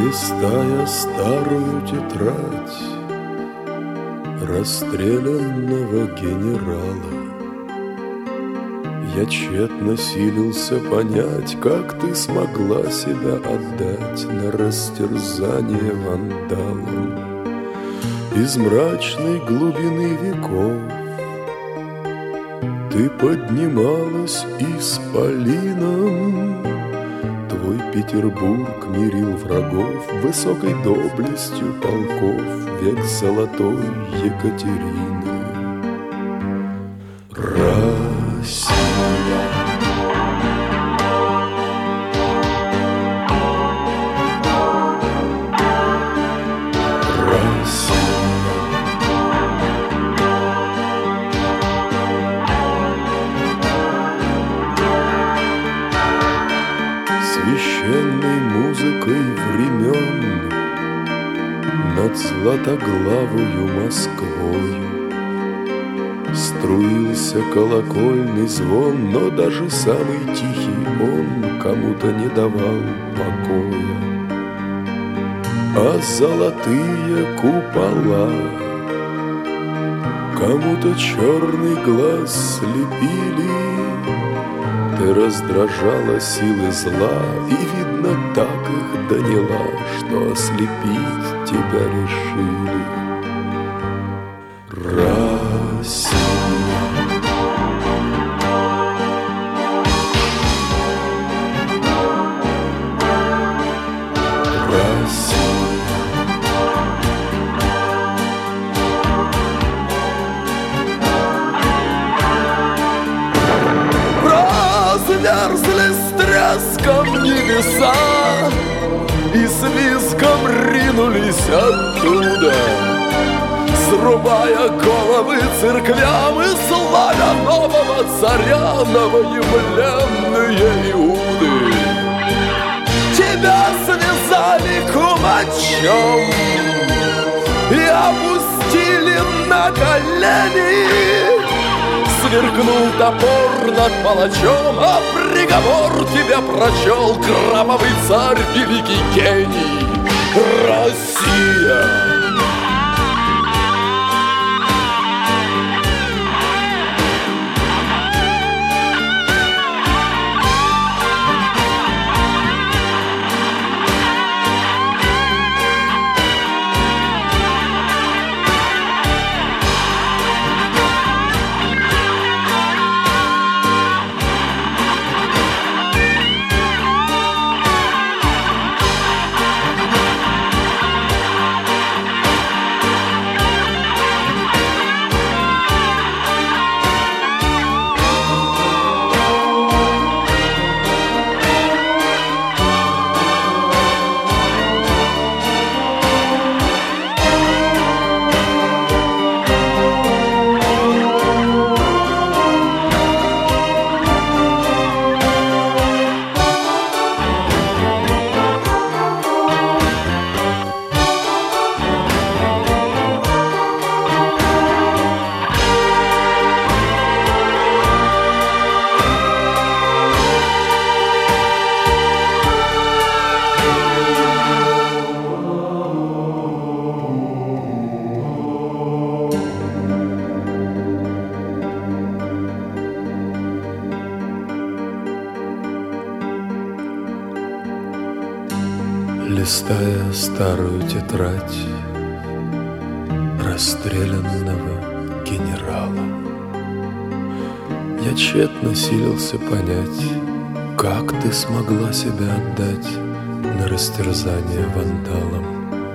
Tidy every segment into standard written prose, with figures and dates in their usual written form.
Листая старую тетрадь расстрелянного генерала, я тщетно силился понять, как ты смогла себя отдать на растерзание вандалам. Из мрачной глубины веков ты поднималась исполином. Твой Петербург мирил врагов высокой доблестью полков век золотой Екатерины. Россия, Россия, священной музыкой времен над златоглавою Москвою струился колокольный звон, но даже самый тихий он кому-то не давал покоя. А золотые купола кому-то черный глаз слепили. Ты раздражала силы зла, и, видно, так их доняла, что ослепить тебя решили. Россия, Россия, разверзли с треском небеса и с визгом ринулись оттуда, срубая головы церквям и славя нового царя, новоявленные Иуды. Тебя связали кумачом и опустили на колени. Сверкнул топор над палачом, а приговор тебе прочел кровавый царь, великий гений. Россия! Листая старую тетрадь расстрелянного генерала, я тщетно силился понять, как ты смогла себя отдать на растерзание вандалам.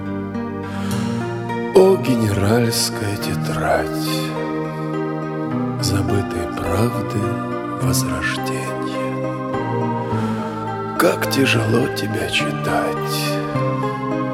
О, генеральская тетрадь забытой правды возрождения, как тяжело тебя читать.